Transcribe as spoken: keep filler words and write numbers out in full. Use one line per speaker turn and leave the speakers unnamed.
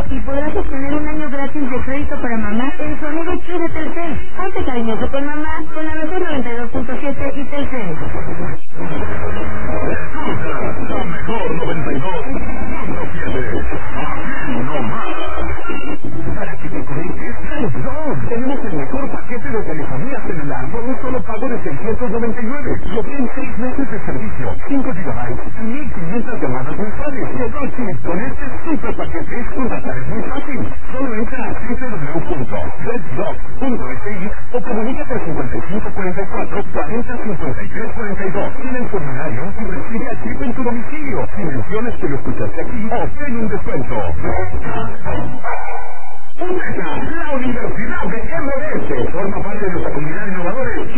y podrás obtener un año gratis de crédito para mamá en su amigo Chu de Telcel. Ponte cariñoso con mamá con la mejor noventa y dos punto siete y Telcel.
La mejor noventa y dos punto siete. Aquí no más. Para que te conectes, ¡Let's Go! Tenemos el mejor paquete de telefonía celular por un solo pago de seiscientos noventa y nueve. Y obtén seis meses de servicio, cinco gigabytes y mil quinientas llamadas mensuales. Llegó Chip con este super paquete. Contratar es muy fácil. Solo entra a doble u doble u doble u punto let's dog punto s i o comunícate al cincuenta y cinco cuarenta y cuatro cuarenta cincuenta y tres cuarenta y dos. Tiene el formulario y recibe a Chip en tu domicilio. Si mencionas que lo escuchaste aquí, obtén un descuento. UNESA, la Universidad de M D S, forma parte de nuestra comunidad de innovadores.